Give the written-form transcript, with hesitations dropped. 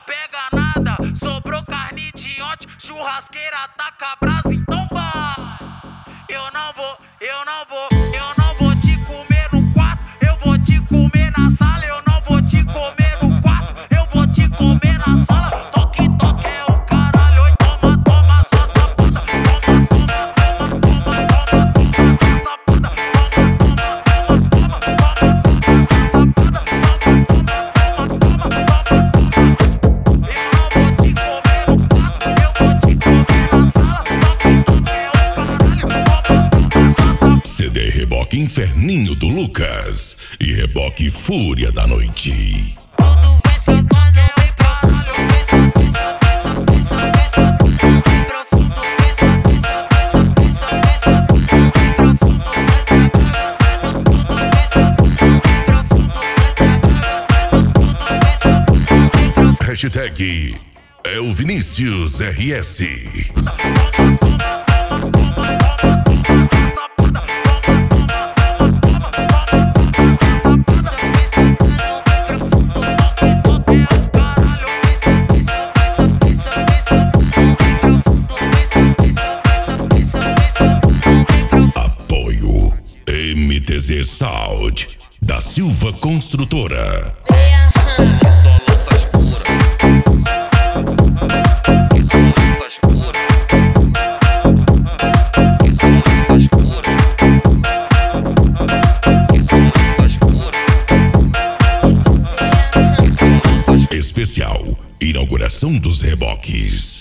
pega nada. Sobrou carne de ontem, churrasqueira taca a brasa, então vai. Eu não vou te comer no quarto, eu vou te comer na sala. Eu não vou te comer no quarto, eu vou te comer na sala. Toque, toque é o caralho, oi, toma, toma, sua safada. Toma, toma, toma, toma, toma, toma, sua safada. Toma, toma, toma, toma, toma, sua safada. Toma, toma, toma, toma, toma. Eu não vou te comer no quarto, eu vou te comer na sala. Toque, toque é o caralho, toma, toma, sua safada. CD Reboque Inferninho do Lucas e Reboque Fúria da Noite. Tudo vem socando, vem profundo, vem soque, soque, soque, soque, soque. Vem profundo, vem soque, soque, soque, soque, soque. Vem profundo, nós tá bagunçando tudo, vem socando. Vem profundo, nós tá bagunçando tudo, vem socando. Vem profundo. Hashtag é o Vinícius RS. Apoio MTZ Sound da Silva Construtora. Especial inauguração dos reboques.